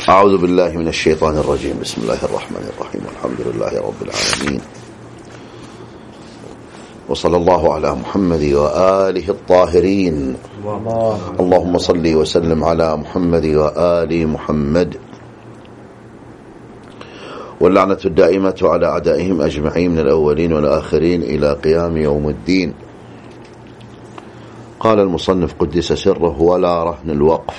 أعوذ بالله من الشيطان الرجيم. بسم الله الرحمن الرحيم. والحمد لله رب العالمين، وصلى الله على محمد وآله الطاهرين. اللهم صل وسلم على محمد وآل محمد، واللعنة الدائمة على أعدائهم أجمعين من الأولين والآخرين إلى قيام يوم الدين. قال المصنف قدس سره: ولا رهن الوقف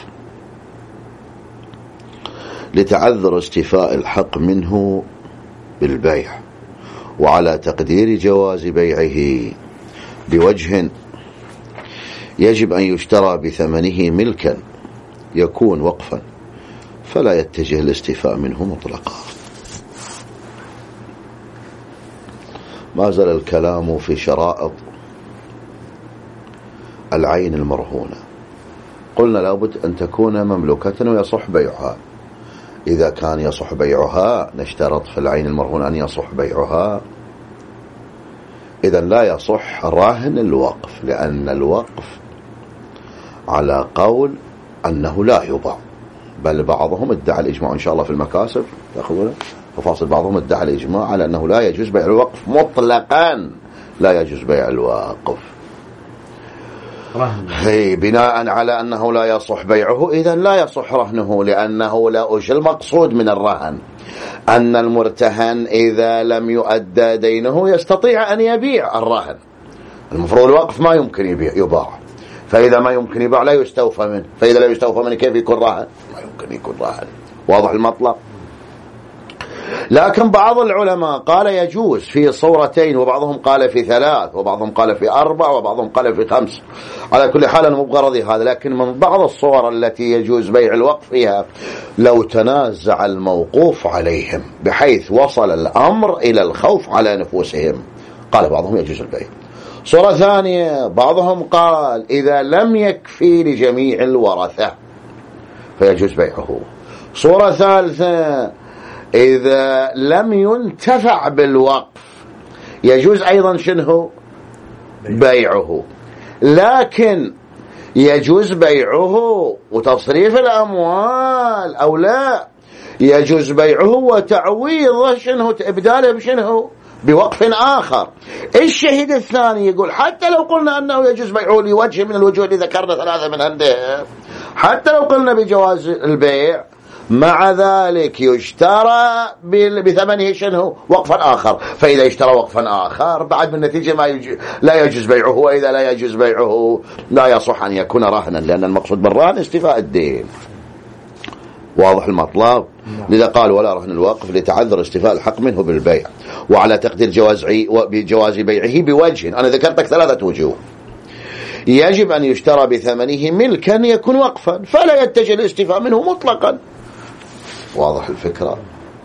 لتعذر استيفاء الحق منه بالبيع، وعلى تقدير جواز بيعه بوجه يجب أن يشترى بثمنه ملكا يكون وقفا، فلا يتجه الاستيفاء منه مطلقا. ما زال الكلام في شرائط العين المرهونة. قلنا لابد أن تكون مملوكة ويصح بيعها. إذا كان يصح بيعها نشترط في العين المرهونة أن يصح بيعها. إذا لا يصح رهن الوقف، لأن الوقف على قول أنه لا يباع، بل بعضهم ادعى الإجماع إن شاء الله في المكاسب تأخذونه وفاصل. بعضهم ادعى الإجماع على أنه لا يجوز بيع الوقف مطلقا، لا يجوز بيع الوقف بناء على أنه لا يصح بيعه. إذا لا يصح رهنه، لأنه لا وش المقصود من الرهن؟ أن المرتهن إذا لم يؤدى دينه يستطيع أن يبيع الرهن. المفروض الوقف ما يمكن يباع، فإذا ما يمكن يباع لا يستوفى منه، فإذا لا يستوفى منه كيف يكون رهن؟ ما يمكن يكون رهن. واضح المطلب؟ لكن بعض العلماء قال يجوز في صورتين، وبعضهم قال في 3، وبعضهم قال في 4، وبعضهم قال في 5. على كل حال أنا مو بغرضي هذا، لكن من بعض الصور التي يجوز بيع الوقف فيها لو تنازع الموقوف عليهم بحيث وصل الأمر إلى الخوف على نفوسهم، قال بعضهم يجوز البيع. صورة ثانية بعضهم قال إذا لم يكفي لجميع الورثة فيجوز بيعه. صورة ثالثة إذا لم ينتفع بالوقف يجوز أيضا شنه بيعه، لكن يجوز بيعه وتصريف الأموال أو لا يجوز بيعه وتعويضه شنه إبداله بشنه بوقف آخر. الشهيد الثاني يقول حتى لو قلنا أنه يجوز بيعه لوجه من الوجوه اللي ذكرنا 3 من عنده، حتى لو قلنا بجواز البيع، مع ذلك يشترى بثمنه شنه وقفا آخر. فإذا اشترى وقفا آخر بعد من النتيجة لا يجوز بيعه، وإذا لا يجوز بيعه لا يصح أن يكون رهنا، لأن المقصود بالرهن استيفاء الدين. واضح المطلب؟ لذا قال ولا رهن الوقف لتعذر استيفاء الحق منه بالبيع، وعلى تقدير جواز بيعه بوجه. أنا ذكرتك 3 وجوه. يجب أن يشترى بثمنه ملكا يكون وقفا، فلا يتجه الاستيفاء منه مطلقا. واضح الفكرة؟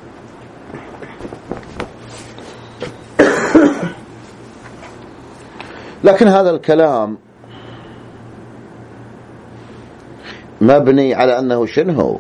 لكن هذا الكلام مبني على أنه شنو؟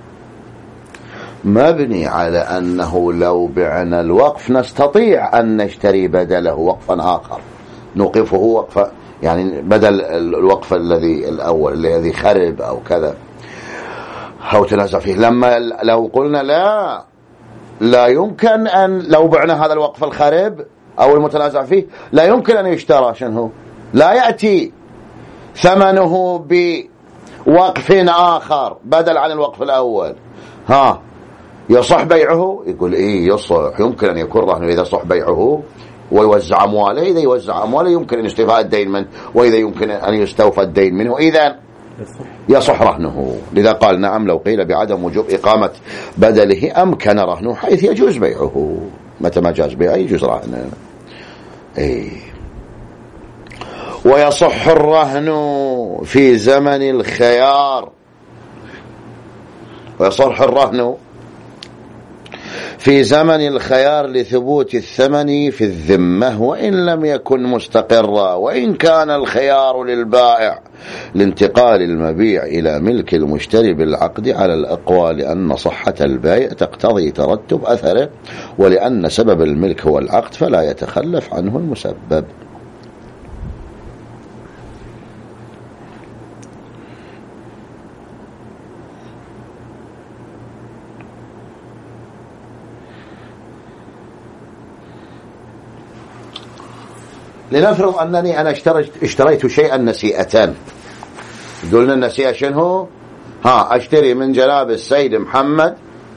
مبني على أنه لو بعنا الوقف نستطيع أن نشتري بدله وقفا آخر نوقفه وقفا، يعني بدل الوقف الذي الأول الذي خرب أو كذا أو تنازع فيه. لما لو قلنا لا يمكن أن لو بعنا هذا الوقف الخرب أو المتنازع فيه لا يمكن أن يشترى شنو، لا يأتي ثمنه بوقف آخر بدل عن الوقف الأول، يصح بيعه؟ يقول إيه يصح، يمكن أن يكون رهن إذا صح بيعه ويوزع أمواله. إذا يوزع أمواله يمكن أن يستوفى الدين منه، وإذا يمكن أن يستوفى الدين منه إذا يصح رهنه. لذا قال نعم لو قيل بعدم وجوب إقامة بدله أمكن رهنه، حيث يجوز بيعه. متى ما جاز بيعه يجوز رهنه. ويصح الرهن في زمن الخيار، ويصح الرهن في زمن الخيار لثبوت الثمن في الذمة وإن لم يكن مستقرا، وإن كان الخيار للبائع لانتقال المبيع إلى ملك المشتري بالعقد على الأقوى، لأن صحة البيع تقتضي ترتب أثره، ولأن سبب الملك هو العقد فلا يتخلف عنه المسبب. لنفرض أنني أنا اشتريت شيئا نسيئة. قلنا النسيئة شنو؟ أشتري من جناب السيد محمد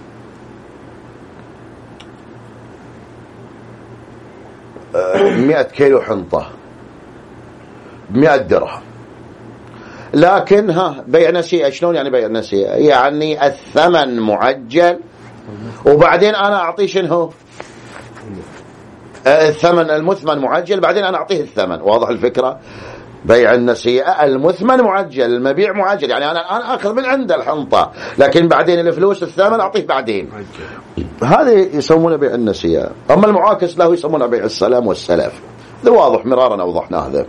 100 كيلو حنطة ب100 درهم، لكن بيع نسيئة. شلون يعني بيع نسيئة؟ يعني الثمن معجل وبعدين أنا أعطيه شنو؟ الثمن المثمن معجل، بعدين أنا أعطيه الثمن. واضح الفكرة؟ بيع النسيئة المثمن معجل، المبيع معجل، يعني أنا أخذ من عنده الحنطة لكن بعدين الفلوس الثمن أعطيه بعدين. هذا يسمونه بيع النسيئة. أما المعاكس له يسمونه بيع السلام والسلف. هذا واضح مرارا أوضحنا هذا.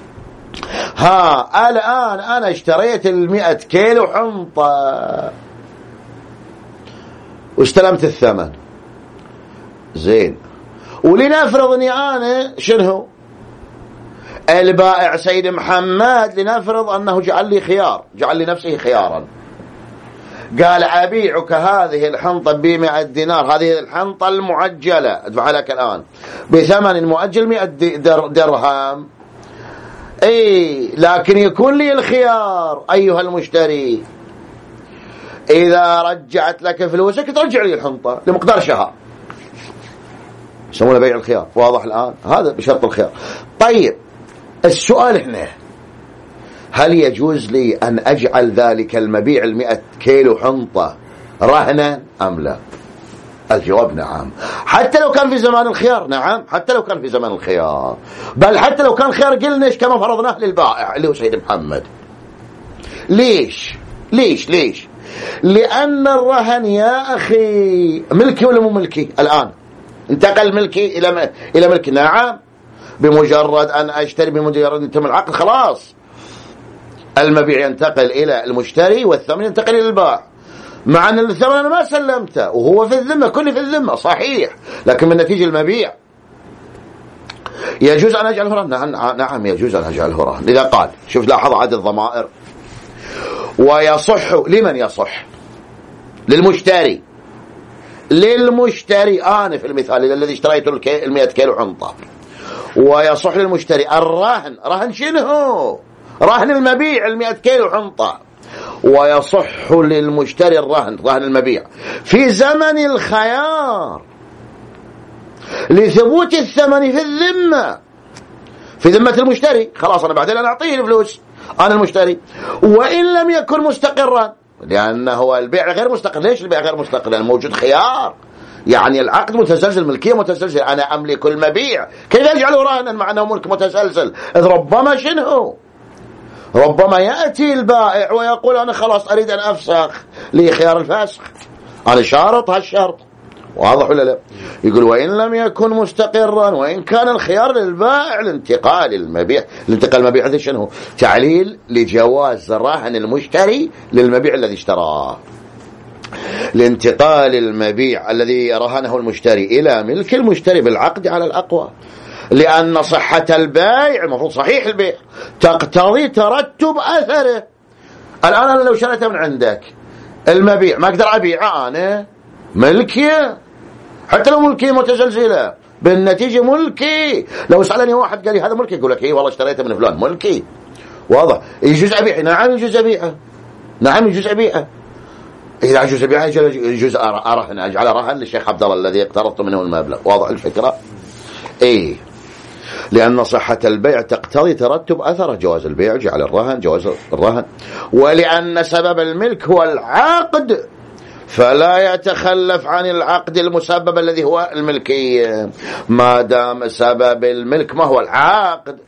الآن أنا اشتريت 100 كيلو حنطة واستلمت الثمن، زين. ولنفرض أني أنا شنو البائع سيد محمد، لنفرض أنه جعل لي خيار، جعل لي نفسه خيارا، قال أبيعك هذه الحنطة ب100 دينار، هذه الحنطة المعجلة أدفع لك الآن بثمن مؤجل 100 درهم. لكن يكون لي الخيار أيها المشتري، إذا رجعت لك فلوسك ترجع لي الحنطة لمقدار شهر. يسمونه بيع الخيار. واضح الآن؟ هذا بشرط الخيار. طيب السؤال هنا، هل يجوز لي أن أجعل ذلك المبيع 100 كيلو حنطة رهنا أم لا؟ الجواب نعم، حتى لو كان في زمان الخيار. نعم، حتى لو كان في زمان الخيار، بل حتى لو كان خيار قلناش كما فرضناه للبائع اللي هو سيد محمد. ليش؟ لأن الرهن يا أخي ملكي ولا مو ملكي؟ الآن انتقل ملكي إلى ملكي. نعم، بمجرد أن أشتري، بمجرد أن يتم العقد خلاص المبيع ينتقل إلى المشتري والثمن ينتقل إلى البائع، مع أن الثمن أنا ما سلمته وهو في الذمة، كله في الذمة صحيح، لكن من نتيجة المبيع يجوز أن أجعله رهن. نعم يجوز أن أجعله رهن. إذا قال، شوف لاحظ عدد الضمائر، ويصح لمن يصح؟ للمشتري أنا في المثال الذي اشتريت 100 كيلو حنطة، ويصح للمشتري الرهن. رهن شنو؟ رهن المبيع 100 كيلو حنطة. ويصح للمشتري الرهن، رهن المبيع في زمن الخيار لثبوت الثمن في الذمة، في ذمة المشتري. خلاص أنا بعدين أنا أعطيه الفلوس، أنا المشتري، وإن لم يكن مستقرا، لأنه البيع غير مستقر. ليش البيع غير مستقر؟ لأن موجود خيار، يعني العقد متسلسل، ملكية متسلسل، أنا أملك المبيع، كيف يجعله رهنا مع أنه ملك متسلسل؟ إذ ربما شنو؟ ربما يأتي البائع ويقول أنا خلاص أريد أن أفسخ، لي خيار الفسخ، أنا شارط هالشرط. واضح ولا لا؟ يقول وإن لم يكن مستقرا، وإن كان الخيار للبائع لانتقال المبيع. الانتقال المبيع هذا شنو؟ تعليل لجواز رهن المشتري للمبيع الذي اشتراه، لانتقال المبيع الذي رهنه المشتري إلى ملك المشتري بالعقد على الأقوى، لأن صحة البيع المفروض صحيح البيع تقتضي ترتب أثره. الآن أنا لو شريته من عندك المبيع ما أقدر أبيعه، أنا ملكي، حتى لو ملكي متزلزلة، بالنتيجة ملكي. لو سألني واحد قال لي هذا ملكي، يقول لك إيه والله اشتريته من فلان، ملكي. واضح؟ يجوز أبيعه؟ نعم يجوز أبيعه، نعم يجوز أبيعه. إذا يجوز أبيعه يجوز أرهن، أجعل رهن للشيخ عبد الله الذي اقترضت منه المبلغ. واضح الفكرة؟ إيه، لأن صحة البيع تقتضي ترتب أثره، جواز البيع، جعل الرهن، جواز الرهن، ولأن سبب الملك هو العقد فلا يتخلف عن العقد المسبب الذي هو الملكية، ما دام سبب الملك ما هو العقد.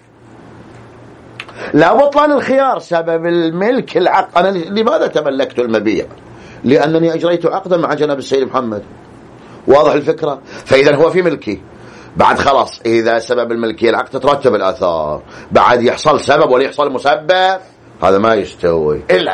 لا بطلان الخيار، سبب الملك العقد. أنا لماذا تملكت المبيع؟ لأنني أجريت عقدا مع جناب السيد محمد. واضح الفكرة؟ فإذا هو في ملكي. بعد خلاص إذا سبب الملكية العقد تترتب الآثار، بعد يحصل سبب ولا يحصل مسبب، هذا ما يستوي إلا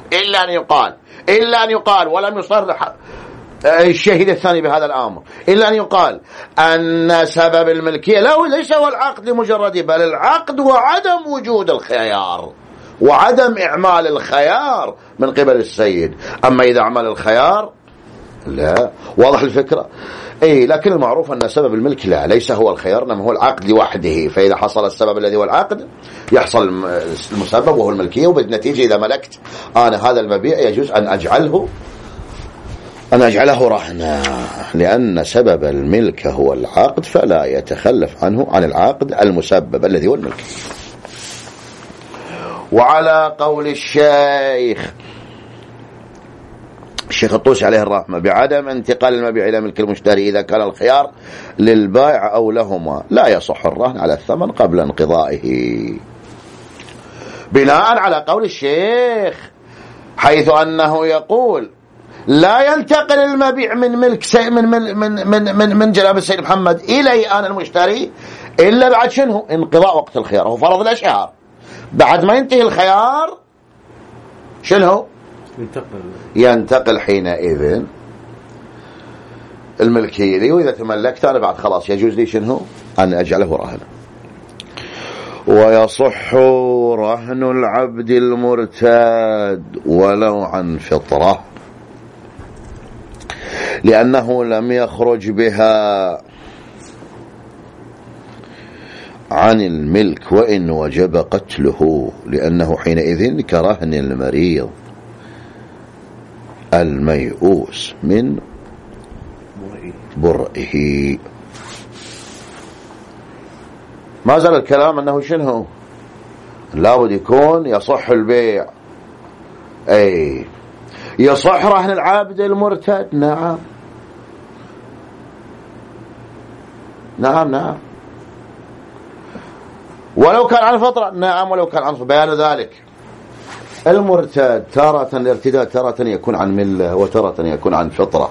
أن يقال ولم يصرح الشهيد الثاني بهذا الأمر، إلا أن يقال أن سبب الملكية ليس هو العقد لمجرده، بل العقد وعدم وجود الخيار وعدم إعمال الخيار من قبل السيد. أما إذا أعمل الخيار لا، واضح الفكرة. لكن المعروف أن سبب الملك لا ليس هو الخيار، إنما هو العقد لوحده. فإذا حصل السبب الذي هو العقد يحصل المسبب وهو الملكية، وبالنتيجة إذا ملكت أنا هذا المبيع يجوز أن أجعله رهنا، لأن سبب الملك هو العقد، فلا يتخلف عنه عن العقد المسبب الذي هو الملك. وعلى قول الشيخ الطوسي عليه الرحمة بعدم انتقال المبيع إلى ملك المشتري إذا كان الخيار للبائع أو لهما، لا يصح الرهن على الثمن قبل انقضائه، بناء على قول الشيخ، حيث أنه يقول لا ينتقل المبيع من ملك من جناب السيد محمد إلى آن المشتري إلا بعد شنو؟ انقضاء وقت الخيار. هو فرض الأشهار، بعد ما ينتهي الخيار شنو؟ ينتقل حينئذ الملكية لي، وإذا تملكت أنا بعد خلاص يجوز لي شنو؟ أن أجعله رهنا. ويصح رهن العبد المرتاد ولو عن فطرة، لأنه لم يخرج بها عن الملك وإن وجب قتله، لأنه حينئذ كرهن المريض الميؤوس من برئه. ما زال الكلام أنه شنو؟ لابد يكون يصح البيع. يصح رهن العبد المرتد. نعم نعم نعم. ولو كان عن فطرة. نعم ولو كان عن فطرة. بيان ذلك المرتد تارة الارتداد تارة يكون عن ملة وتارة يكون عن فطرة.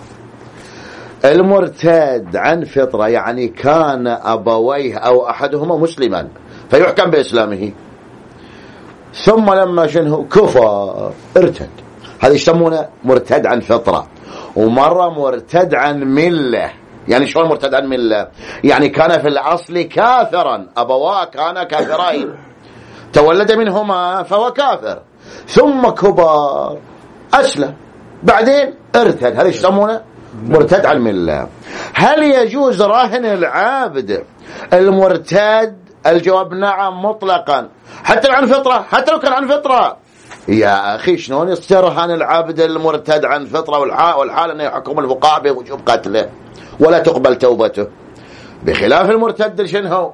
المرتد عن فطرة يعني كان أبويه أو أحدهما مسلما فيحكم بإسلامه، ثم لما شنه كفر ارتد، هذا يسمونه مرتد عن فطرة. ومرة مرتد عن ملة. يعني شو المرتد عن ملة؟ يعني كان في الأصل كافرا، أبواه كان كافرين، تولد منهما فهو كافر، ثم كبر أسلم بعدين ارتد، هذا يسمونه مرتد عن ملة. هل يجوز رهن العابد المرتد؟ الجواب نعم مطلقا، حتى لو عن فطرة، حتى لو كان عن فطرة. يا أخي شلون يصير رهن العابد المرتد عن فطرة والحال أنه يحكم الفقهاء بوجوب قتله ولا تقبل توبته، بخلاف المرتد شنو؟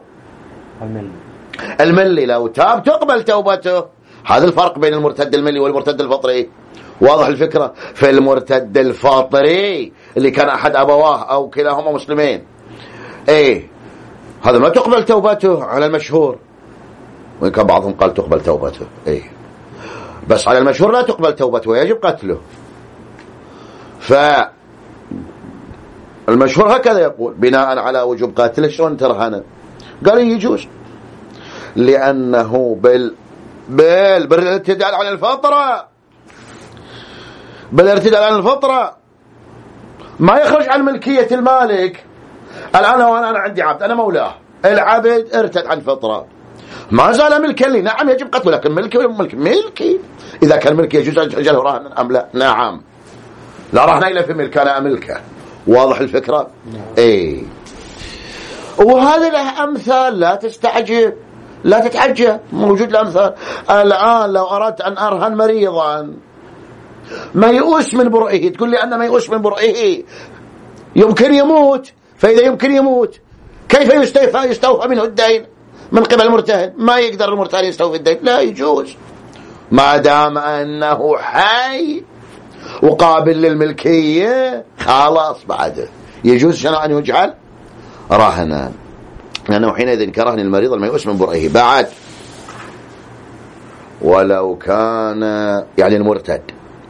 الملي لو تاب تقبل توبته. هذا الفرق بين المرتد الملي والمرتد الفطري. واضح الفكرة؟ في المرتد الفطري اللي كان أحد أبواه أو كلاهما مسلمين، هذا ما تقبل توبته على المشهور، وإن كان بعضهم قال تقبل توبته، بس على المشهور لا تقبل توبته ويجب قتله. فالمشهور هكذا يقول بناء على وجوب قتله. شلون ترهنه؟ قال يجوز، لأنه بالارتداد عن الفطرة، بالارتداد عن الفطرة ما يخرج عن ملكية المالك. الآن أنا عندي عبد، أنا مولاه، العبد ارتد عن فطرة، ما زال ملكا لي. نعم يجب قتله، لكن ملكي ولا ملكي؟ إذا كان ملكي يجوز أن أجعله رهنا أم لا؟ نعم، لا رهن إلا في ملك أنا أملكه. واضح الفكرة؟ وهذا له أمثال، لا تستعجب، لا تتعجب، موجود الأمثال. الآن لو أردت أن أرهن مريضا ميؤوس من برئه، تقول لي أن ميؤوس من برئه يمكن يموت، فإذا يمكن يموت كيف يستوفى منه الدين من قبل المرتهن؟ ما يقدر المرتهن يستوفي الدين، لا يجوز ما دام أنه حي وقابل للملكية، خلاص بعد يجوز شنو أن يجعل رهنا، لأنه حينئذ كرهن المريض الميؤوس من برئه. بعد ولو كان يعني المرتد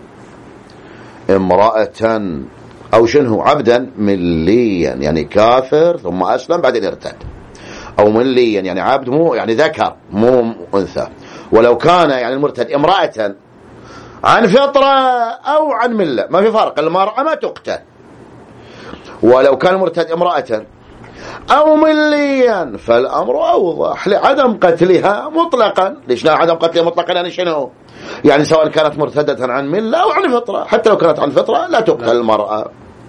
امرأة أو شنه عبدا مليا، يعني كافر ثم أسلم بعدين ارتد، أو مليا يعني عبد مو يعني ذكر مو أنثى. ولو كان يعني المرتد امرأة عن فطرة أو عن ملة، ما في فرق، المرأة ما تقتل. ولو كان المرتد امرأة أو مليا فالأمر أوضح لعدم قتلها مطلقا. ليش لا عدم قتلها مطلقا؟ يعني شنو؟ يعني سواء كانت مرتدة عن ملة أو عن فطرة، حتى لو كانت عن فطرة لا تقتل المرأة.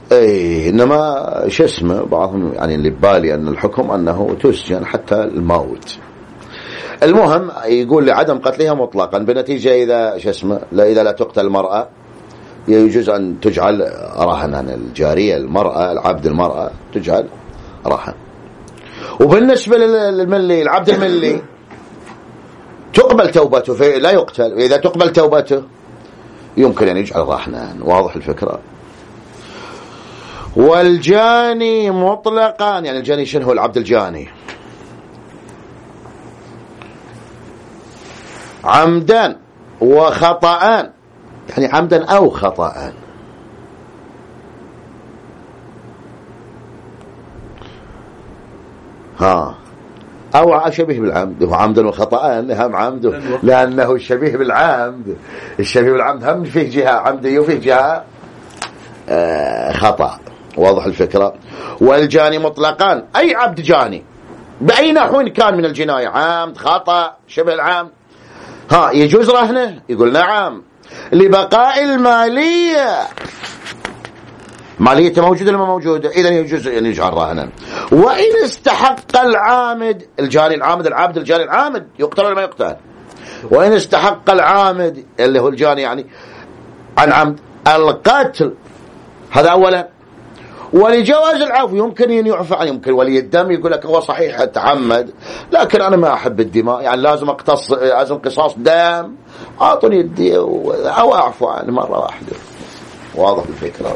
إنما شو اسمه بعضهم يعني اللي ببالي أن الحكم أنه تسجن حتى الموت. المهم يقول لعدم قتلها مطلقا بنتيجة إذا شو اسمه إذا لا تقتل المرأة يجوز أن تجعل رهنا. الجارية المرأة العبد المرأة تجعل رهن. وبالنسبة للملي العبد الملي تقبل توبته لا يقتل، وإذا تقبل توبته يمكن أن يجعل رهنا. واضح الفكرة؟ والجاني مطلقا يعني الجاني شنو هو؟ العبد الجاني عمدا وخطأ يعني عمدا أو خطأ. أو شبيه بالعمد. هو عمدا وخطأ هم عمد لأنه الشبيه بالعمد. الشبيه بالعمد هم فيه جهة عمدية وفيه جهة خطأ. واضح الفكرة؟ والجاني مطلقا أي عبد جاني بأي نحو كان من الجناية، عمد خطأ شبه العمد، يجوز رهنه؟ يقول نعم لبقاء المالية. ماليته موجودة لما موجودة، إذن يجوز أن يجعل رهنا. وإن استحق العامد الجاني العامد العبد الجاني العامد يقتل ولا ما يقتل؟ وإن استحق العامد اللي هو الجاني يعني عن عمد القتل، هذا أولا. ولجواز العفو يمكن أن يعفى عنه. يمكن ولي الدم يقول لك هو صحيح تعمد لكن أنا ما أحب الدماء، يعني لازم قصاص دم، أعطني يدي أو أعفو عنه مرة واحدة. واضح الفكرة؟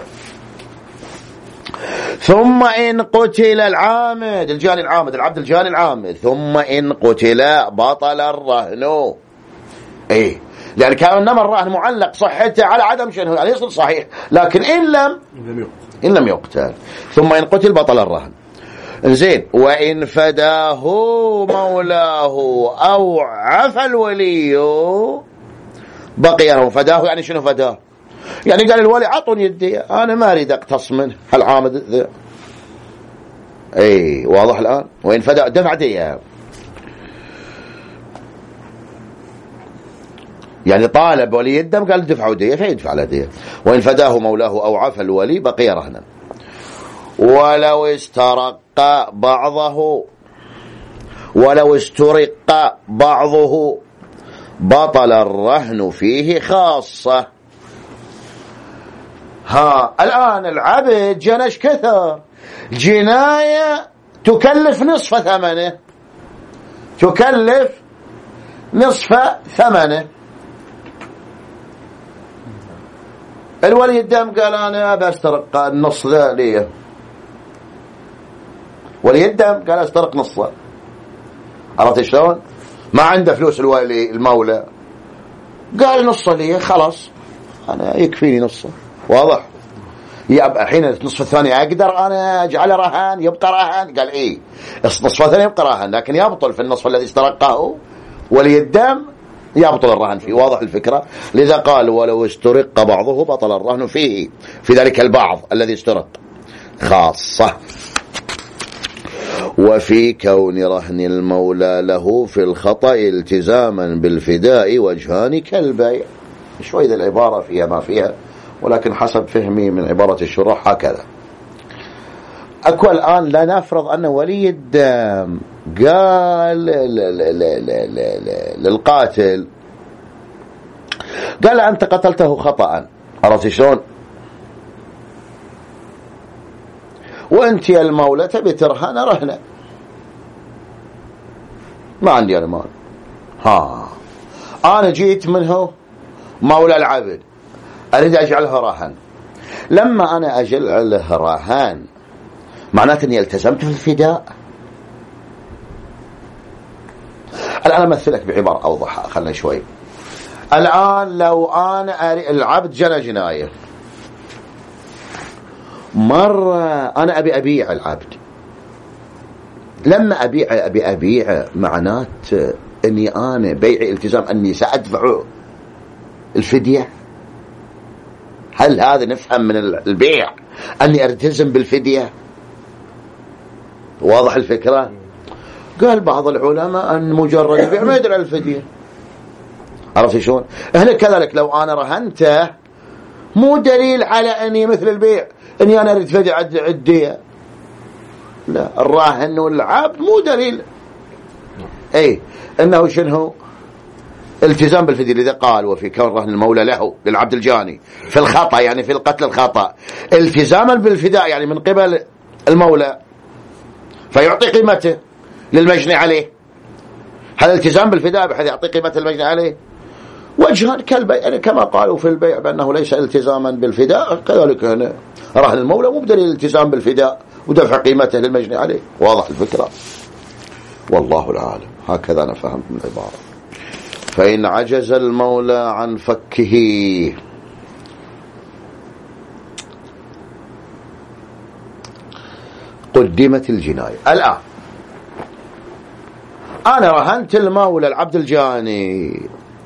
ثم إن قتل العامد الجاني العامد العبد الجاني العامد ثم إن قتل بطل الرهن. لأن كان إنما الرهن معلق صحته على عدم شنو يعني يصير صحيح، لكن إن لم يقتل. ثم إن قتل بطل الرهن. زين. وإن فداه مولاه أو عفى الولي بقي له. فداه يعني شنو فداه؟ يعني قال الولي عطني يدي أنا ما أريد أقتص منه العامد ذا. واضح الآن؟ وإن فداه دفع دية يعني طالب ولي الدم قال دفعوا دية فيدفع له دية. وإن فداه مولاه أو عفى الولي بقي رهنا. ولو استرق بعضه بطل الرهن فيه خاصة. الآن العبد جنش كثر جناية تكلف نصف ثمنه. الولي الدم قال أنا بسترق النص ذا ليه. ولي الدم قال استرق نصه. عرفت شلون؟ ما عنده فلوس الولي المولى قال نصه ليه خلاص أنا يكفيني نصه. واضح؟ الحين النصف الثاني أقدر أنا أجعله رهان يبقى رهان؟ قال النصف الثاني يبقى رهان لكن يبطل في النصف الذي استرقه ولي الدم يبطل الرهن فيه. واضح الفكرة؟ لذا قال ولو استرق بعضه بطل الرهن فيه في ذلك البعض الذي استرق خاصة. وفي كون رهن المولى له في الخطأ التزاما بالفداء وجهان كالبيع. شوي ذا العبارة فيها ما فيها، ولكن حسب فهمي من عبارة الشراح هكذا. أكو الآن لا نفرض أن ولي الدم قال للقاتل قال أنت قتلته خطأ، عرفت شلون؟ وأنت يا المولى تبي ترهن رهنة، ما عندي أنا مال، أنا جيت منه مولى العبد أريد أجعله رهن. لما أنا أجعله رهن معناته أني التزمت في الفداء. الآن أمثلك بعبارة أوضح، خلنا شوي. الآن لو أنا العبد جنى جناية، مرة أنا أبي أبيع العبد، لما أبي أبيع معنات أني أنا بيعي التزام أني سأدفع الفدية. هل هذا نفهم من البيع أني ألتزم بالفدية؟ واضح الفكرة؟ قال بعض العلماء أن مجرد البيع ما يدل على الفدية. عرفت شلون؟ هنا كذلك لو أنا رهنته مو دليل على أني مثل البيع أني أنا أريد فدي عدية. لا، الراهن والعبد مو دليل. أي أنه شنو التزام بالفدية. لذا قال وفي كون رهن المولى له للعبد الجاني في الخطأ، يعني في القتل الخطأ، التزاما بالفداء يعني من قبل المولى، فيعطي قيمته للمجني عليه. هذا التزام بالفداء بحيث يعطي قيمة المجني عليه. وجهان كالبيع، يعني كما قالوا في البيع بأنه ليس التزاما بالفداء، كذلك هنا رهن المولى مو بدليل الالتزام بالفداء ودفع قيمته للمجني عليه. واضح الفكرة؟ والله العالم. هكذا أنا فهمت من العبارة. فإن عجز المولى عن فكه قدمت الجناية. الآن أنا رهنت المولى العبد الجاني،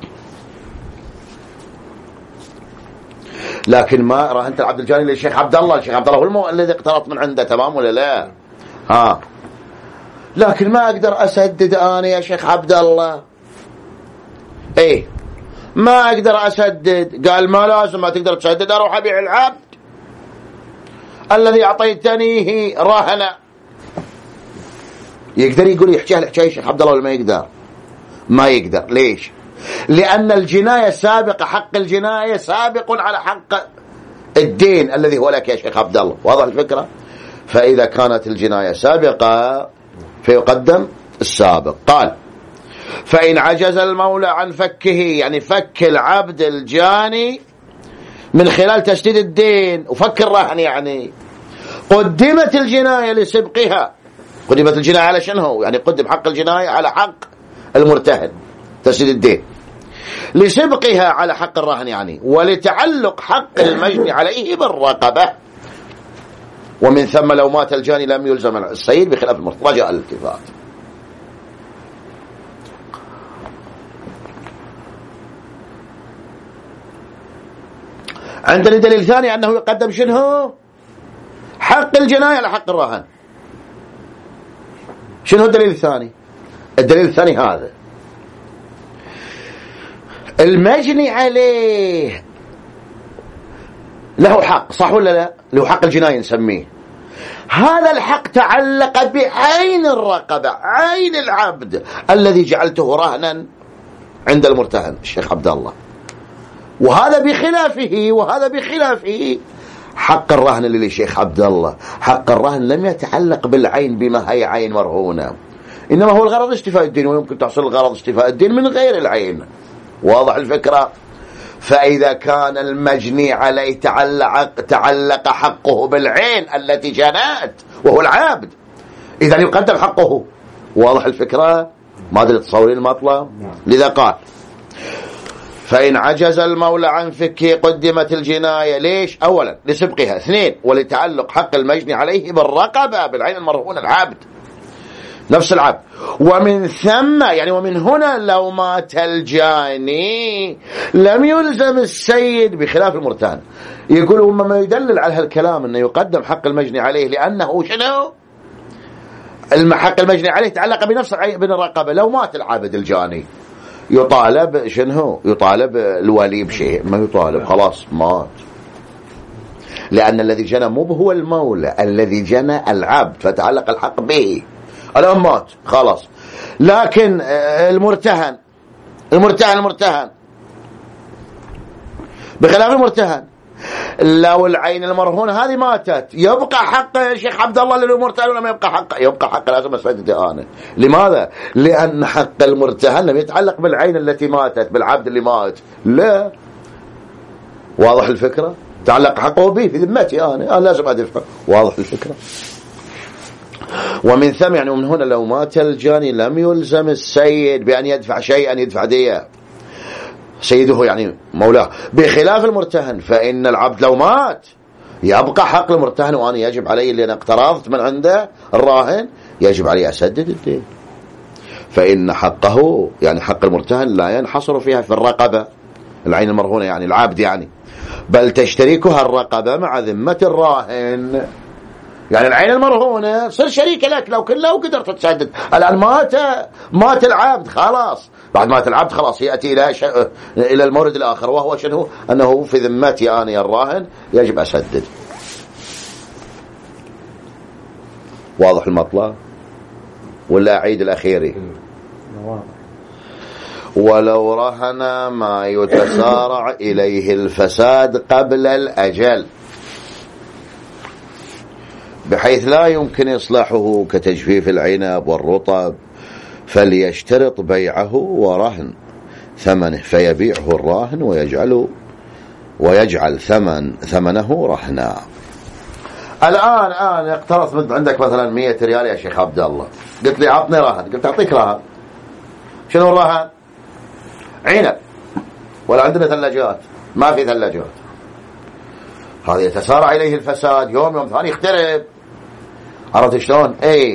لكن ما رهنت العبد الجاني للشيخ عبد الله. الشيخ عبد الله هو الذي اقترضت من عنده، تمام ولا لا؟ لكن ما أقدر أسدد أنا يا شيخ عبد الله. إيه، ما أقدر أسدد. قال ما لازم، ما تقدر تسدد، أروح أبيع العبد الذي أعطيتنيه رهنا. يقدر يقول يحكيها الحكاية الشيخ عبد الله ولا ما يقدر؟ ما يقدر. ليش؟ لأن الجناية سابقة، حق الجناية سابق على حق الدين الذي هو لك يا شيخ عبد الله. واضح الفكرة؟ فإذا كانت الجناية سابقة فيقدم السابق. قال فإن عجز المولى عن فكه، يعني فك العبد الجاني من خلال تسديد الدين وفك الرهن، يعني قدمت الجناية لسبقها. قدمت الجناية على شنو؟ يعني قدم حق الجناية على حق المرتهن تسديد الدين، لسبقها على حق الرهن يعني، ولتعلق حق المجني عليه بالرقبة. ومن ثم لو مات الجاني لم يلزم السيد بخلاف المرتهن. رجاء الالتفات. عندنا دليل ثاني أنه يقدم شنو؟ حق الجناية على حق الرهن. شنو الدليل الثاني؟ الدليل الثاني هذا: المجني عليه له حق، صح ولا لا؟ له حق الجناية نسميه. هذا الحق تعلق بعين الرقبة، عين العبد الذي جعلته رهنا عند المرتهن الشيخ عبد الله. وهذا بخلافه حق الرهن للشيخ عبد الله. حق الرهن لم يتعلق بالعين بما هي عين مرهونة، إنما هو الغرض استيفاء الدين، ويمكن تحصل الغرض استيفاء الدين من غير العين. واضح الفكرة؟ فإذا كان المجني عليه تعلق حقه بالعين التي جنات وهو العبد، إذا يقدم حقه. واضح الفكرة؟ ما أدري تصورين المطلب. لذا قال فإن عجز المولى عن فكه قدمت الجناية. ليش؟ أولا لسبقها، اثنين ولتعلق حق المجني عليه بالرقبة بالعين المرهونة العبد، نفس العبد. ومن ثم يعني ومن هنا لو مات الجاني لم يلزم السيد بخلاف المرتهن. يقولوا ما يدلل على هالكلام أنه يقدم حق المجني عليه، لأنه شنو؟ حق المجني عليه تعلق بنفس الرقبة. لو مات العبد الجاني يطالب شنو؟ يطالب الولي بشيء؟ ما يطالب، خلاص مات. لأن الذي جنى مو هو المولى، الذي جنى العبد، فتعلق الحق به. الآن مات خلاص. لكن المرتهن بخلاف المرتهن، لو العين المرهونة هذه ماتت يبقى حق الشيخ عبد الله للمرتهن ولا ما يبقى حق؟ يبقى حق. لازم أسدد أنا. لماذا؟ لأن حق المرتهن لم يتعلق بالعين التي ماتت، بالعبد اللي مات، لا. واضح الفكرة؟ تعلق حقه به في ذمتي أنا لازم أدفع. واضح الفكرة؟ ومن ثم يعني ومن هنا لو مات الجاني لم يلزم السيد بأن يدفع شيئا، يدفع دية سيده يعني مولاه، بخلاف المرتهن. فإن العبد لو مات يبقى حق المرتهن، وأنا يجب علي اللي أنا اقترضت من عنده الراهن يجب علي أسدد الدين. فإن حقه يعني حق المرتهن لا ينحصر فيها في الرقبة العين المرهونة يعني العبد يعني، بل تشتركها الرقبة مع ذمة الراهن. يعني العين المرهونة صير شريكة لك لو قدرت تسدد. الآن مات العبد خلاص، بعد مات العبد خلاص يأتي إلى المورد الآخر، وهو شنو؟ أنه في ذمتي أنا يا الراهن يجب أسدد. واضح المطلب ولا أعيد الأخيري؟ ولو رهن ما يتسارع إليه الفساد قبل الأجل بحيث لا يمكن إصلاحه كتجفيف العنب والرطب، فليشترط بيعه ورهن ثمنه فيبيعه الراهن ويجعل ثمنه رهنا. الآن اقترضت عندك مثلا 100 ريال يا شيخ عبد الله، قلت لي عطني رهن، قلت أعطيك رهن. شنو الرهن؟ عنب، ولا عندنا ثلاجات؟ ما في ثلاجات. هذا يتسارع إليه الفساد، يوم ثاني يخترب. عرفت شلون؟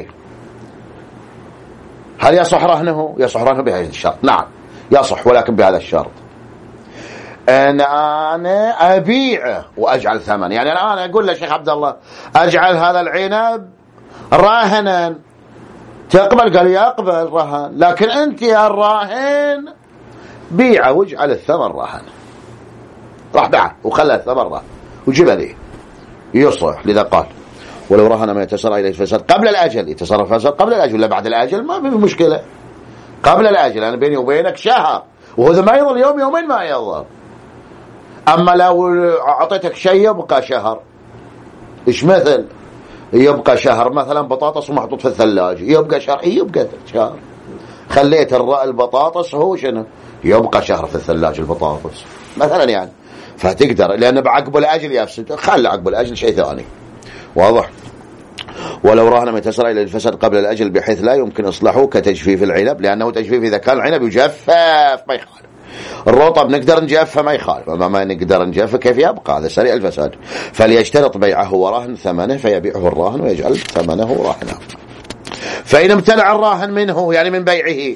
هل يصح رهنه؟ يصح رهنه بهذا الشرط، نعم يصح، ولكن بهذا الشرط أن أنا أبيعه وأجعل ثمن. يعني أنا أقول للشيخ عبد الله أجعل هذا العنب راهنا، تقبل؟ قال يقبل رهن، لكن أنت يا الراهن بيعه واجعل الثمن رهن. راح باعه وخلى الثمن رهن وجيبه لي، يصح. لذا قال ولو رهن ما يتسارع إليه الفساد قبل الأجل، يتسارع الفساد قبل الأجل لا بعد الأجل، ما في مشكلة. قبل الأجل أنا بيني وبينك شهر، وهذا ما يظل يوم يومين ما يظل. أما لو أعطيتك شيء يبقى شهر، إيش مثل يبقى شهر؟ مثلا بطاطس محطوط في الثلاجة يبقى شهر، يبقى شهر. خليت البطاطس هو شنو؟ يبقى شهر في الثلاجة البطاطس مثلا، يعني فتقدر، لأن بعقب الأجل يفسد، خلي عقب الأجل شيء ثاني. واضح؟ ولو رهن ما يتسارع إلى الفساد قبل الأجل بحيث لا يمكن إصلاحه كتجفيف العنب، لأنه تجفيف إذا كان العنب يجفف ما يخالف، الرطب نقدر نجفه ما يخالف، أما ما نقدر نجفه كيف يبقى؟ هذا سريع الفساد. فليشترط بيعه ورهن ثمنه فيبيعه الراهن ويجعل ثمنه رهنا. فإن امتنع الراهن منه يعني من بيعه،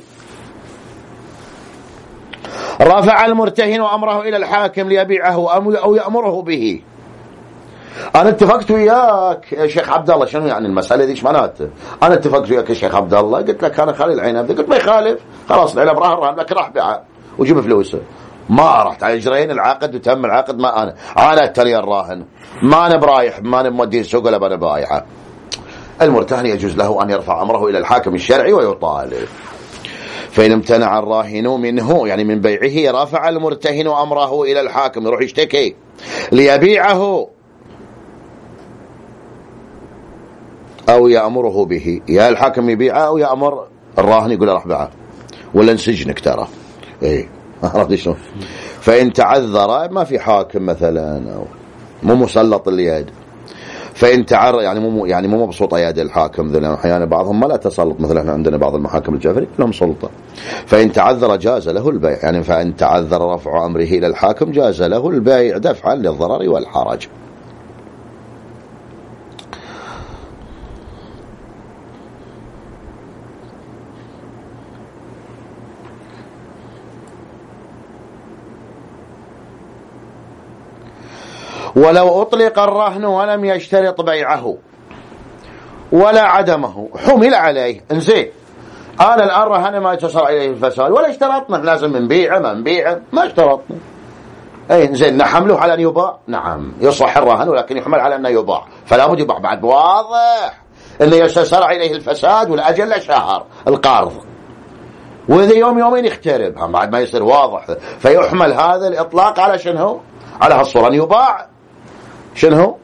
رفع المرتهن أمره إلى الحاكم ليبيعه أو يأمره به. أنا اتفقت وياك يا شيخ عبد الله، شنو يعني المسألة دي؟ ايش معناته؟ أنا اتفقت وياك يا شيخ عبد الله، قلت لك أنا خلي العنب، قلت ما يخالف، خلاص العنب راهن لك، راح بيعه وجيب فلوسه. ما رحت على إجرين العقد وتم العقد، ما أنا التالي الراهن، ما أنا برايح، ما أنا مودي السوق ولا أنا بايعه. المرتهن يجوز له أن يرفع أمره إلى الحاكم الشرعي ويطالب. فإن امتنع الراهن منه يعني من بيعه، رفع المرتهن أمره إلى الحاكم، يروح يشتكي ليبيعه أو يأمره به، يا الحاكم يبيعه أو يأمر الراهن يقول راح بيعه ولا نسجنك ترى. عرفت شلون؟ فإن تعذر، ما في حاكم مثلا أو مو مسلط اليد، فإن تعر يعني مو مبسوطة يد الحاكم ذا، أحيانا بعضهم ما لا تسلط، مثلا احنا عندنا بعض المحاكم الجفري لهم سلطة. فإن تعذر جاز له البيع، يعني فإن تعذر رفع أمره إلى الحاكم جاز له البيع دفعا للضرر والحرج. ولو أطلق الرهن ولم يشترط بيعه ولا عدمه حمل عليه. انزين، أنا الآن رهن ما يتسارع إليه الفساد ولا اشترطنا لازم نبيعه ما نبيعه، ما اشترطنا. انزين، نحمله على أن يباع؟ نعم يصح الرهن، ولكن يحمل على أنه يباع، فلا بد يباع بعد. واضح أنه يتسارع إليه الفساد والأجل شهر القرض، وإذا يوم يومين يخترب بعد ما يصير واضح. فيحمل هذا الإطلاق على شنو؟ على هالصورة، أن يباع شنو؟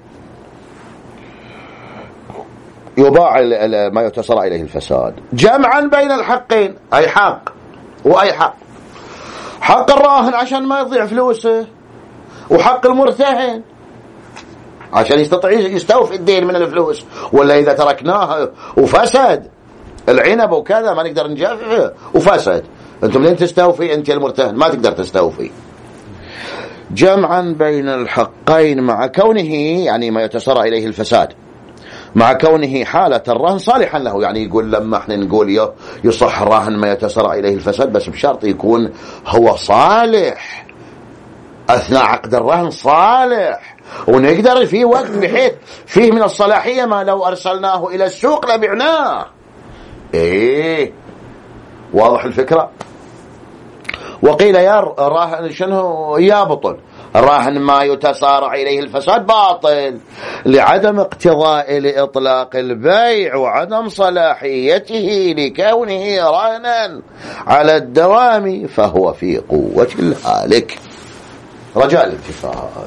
يباع ما يتسارع إليه الفساد جمعا بين الحقين، أي حق وأي حق، حق الراهن عشان ما يضيع فلوسه، وحق المرتهن عشان يستطيع يستوفي الدين من الفلوس. ولا إذا تركناه وفسد العنب وكذا ما نقدر نجففه وفسد، أنتم منين تستوفي؟ أنت المرتهن ما تقدر تستوفي. جمعا بين الحقين مع كونه يعني ما يتسارع إليه الفساد، مع كونه حالة الرهن صالحا له. يعني يقول لما احنا نقول يصح الرهن ما يتسارع إليه الفساد، بس بشرط يكون هو صالح أثناء عقد الرهن صالح، ونقدر في وقت بحيث فيه من الصلاحية ما لو أرسلناه إلى السوق لبعناه. إيه واضح الفكرة. وقيل يا الراهن شنو يبطل؟ الراهن ما يتسارع إليه الفساد باطل لعدم اقتضاء لإطلاق البيع وعدم صلاحيته لكونه راهنا على الدوام، فهو في قوة الهالك. رجاء الالتفات.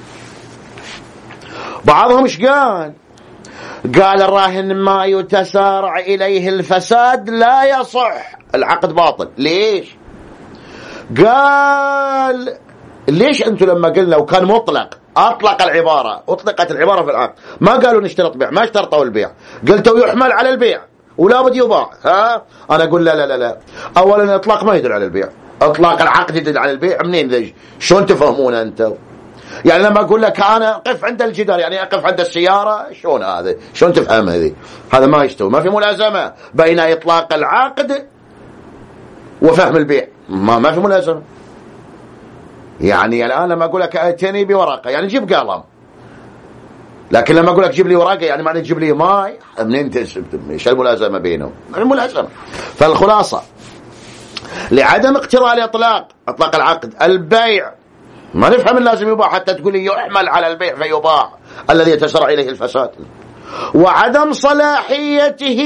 بعضهم ايش قال؟ قال الراهن ما يتسارع إليه الفساد لا يصح، العقد باطل. ليش؟ قال ليش أنتم لما قلنا وكان مطلق أطلقت العبارة في العقد، ما قالوا نشترط بيع، ما اشترطوا البيع، قلتوا يحمل على البيع ولا بد يباع. أنا أقول لا. أولا الإطلاق ما يدل على البيع، إطلاق العقد يدل على البيع. منين ذي؟ شلون تفهمون أنتم؟ يعني لما أقول لك أنا أقف عند الجدار يعني أقف عند السيارة، شلون هذا؟ شلون تفهم هذه؟ هذا ما يستوي، ما في ملازمة بين إطلاق العقد وفهم البيع، ما في ملازمة. يعني الآن لما أقول لك أتني بورقة يعني جيب قلم، لكن لما أقول لك جيب لي ورقة يعني معنى تجيب لي ماي. منين ايش الملازمة بينهم؟ ما في ملازمة. فالخلاصة لعدم اقتراء إطلاق العقد البيع ما نفهم لازم يباع، حتى تقول لي يحمل على البيع فيباع الذي يتسرع إليه الفساد. وعدم صلاحيته،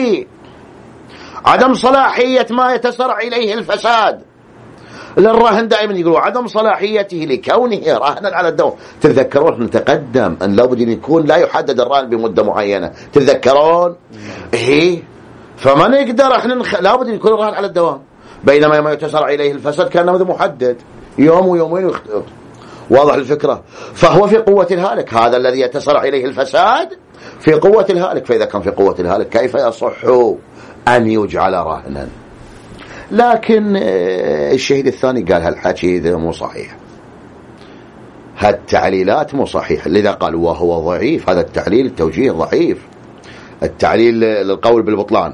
عدم صلاحية ما يتسرع إليه الفساد للرهن دائما يقولوا عدم صلاحيته لكونه رهنا على الدوام. تتذكرون نتقدم أن لابد أن يكون لا يحدد الرهن بمدة معينة، تتذكرون؟ إيه فما نقدر احنا لابد أن يكون الرهن على الدوام، بينما ما يتسرع إليه الفساد كان هذا محدد يوم ويومين واضح الفكرة. فهو في قوة الهالك، هذا الذي يتسرع إليه الفساد في قوة الهالك. فإذا كان في قوة الهالك كيف يصح أن يجعل رهنا؟ لكن الشهيد الثاني قال هالحكي ذا مو صحيح، هالتعليلات مو صحيح، لذا قال وهو ضعيف. هذا التعليل التوجيه ضعيف، التعليل للقول بالبطلان،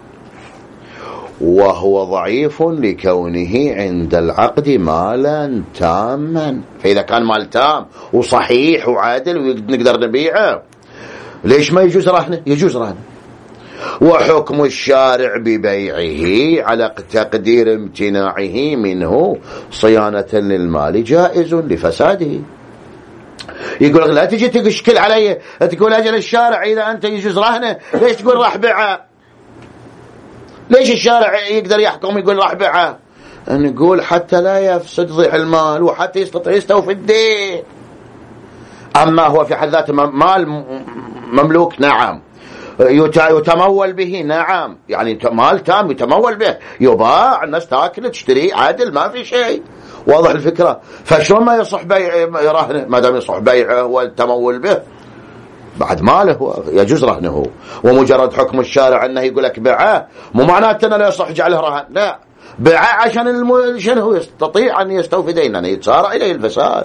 وهو ضعيف لكونه عند العقد مالا تاما. فإذا كان مال تام وصحيح وعادل ونقدر نبيعه ليش ما يجوز رهنه؟ يجوز رهنه. وحكم الشارع ببيعه على تقدير امتناعه منه صيانة للمال جائز لفساده. يقول لك لا تجي تشكل علي تقول أجل الشارع إذا أنت يجوز رهنه ليش تقول راح بيعه؟ ليش الشارع يقدر يحكم يقول راح بيعه؟ نقول حتى لا يفسد ضيع المال وحتى يستطيع يستوفي الدين. أما هو في حد ذاته مال مملوك نعم، يتمول به نعم، يعني مال تام يتمول به، يباع الناس تاكل تشتري عادل ما في شيء. واضح الفكرة. فشلون ما يصح بيع رهنه؟ ما دام يصح بيعه والتمول به بعد ماله يجوز رهنه. ومجرد حكم الشارع انه يقول لك بيعه مو معناته انه لا يصح جعله رهن، لا، بيعه عشان شنو يستطيع ان يستوفي دينا، ان يتسارع اليه الفساد.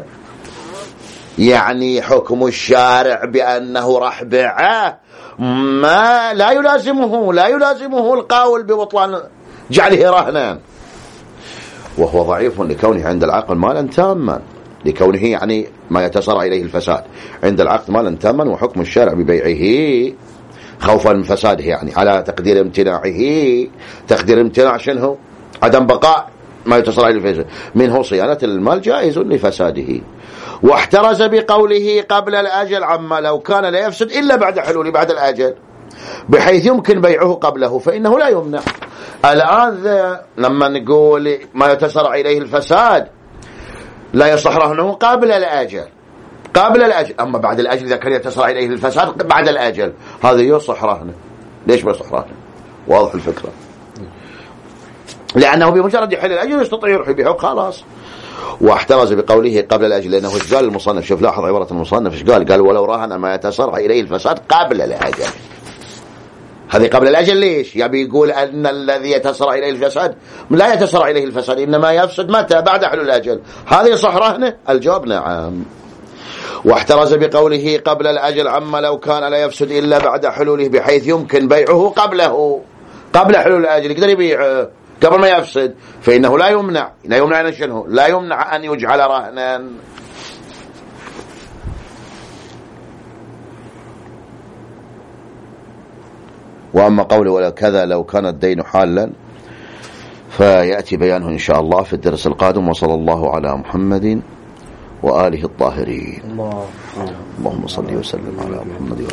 يعني حكم الشارع بانه راح بيعه ما لا يلازمه القول ببطلان جعله رهنا. وهو ضعيف لكونه عند العقد مالا تاما، لكونه يعني ما يتسارع إليه الفساد عند العقد مالا تاما. وحكم الشارع ببيعه خوفا من فساده يعني على تقدير امتناعه. تقدير امتناع شنو؟ عدم بقاء ما يتسارع إليه الفساد منه صيانة المال جائز لفساده. واحترز بقوله قبل الأجل عما لو كان لا يفسد إلا بعد حلول بعد الأجل، بحيث يمكن بيعه قبله فإنه لا يمنع. الآن لما نقول ما يتسارع إليه الفساد لا يصح رهنه قبل الأجل، أما بعد الأجل إذا كان يتسارع إليه الفساد بعد الأجل هذا يصح رهنه. ليش ما يصح رهنه؟ واضح الفكرة. لأنه بمجرد يحل الأجل يستطيع يروح يبيعه خلاص. واحترز بقوله قبل الأجل لأنه ايش قال المصنف؟ شوف لاحظ عبارة المصنف ايش قال ولو رهن ما يتسارع إليه الفساد قبل الأجل. هذه قبل الأجل ليش؟ يبي يقول أن الذي يتسارع إليه الفساد لا يتسارع إليه الفساد إنما يفسد متى؟ بعد حلول الأجل. هذا يصح رهنه؟ الجواب نعم. واحترز بقوله قبل الأجل عما لو كان لا يفسد إلا بعد حلوله بحيث يمكن بيعه قبل حلول الأجل. يقدر يبيعه قبل ما يفسد، فإنه لا يمنع أن شنو؟ لا يمنع أن يجعل رهنا. وأما قوله ولا كذا لو كان الدين حالا فيأتي بيانه إن شاء الله في الدرس القادم. وصلى الله على محمد وآله الطاهرين. اللهم صل وسلم على محمد.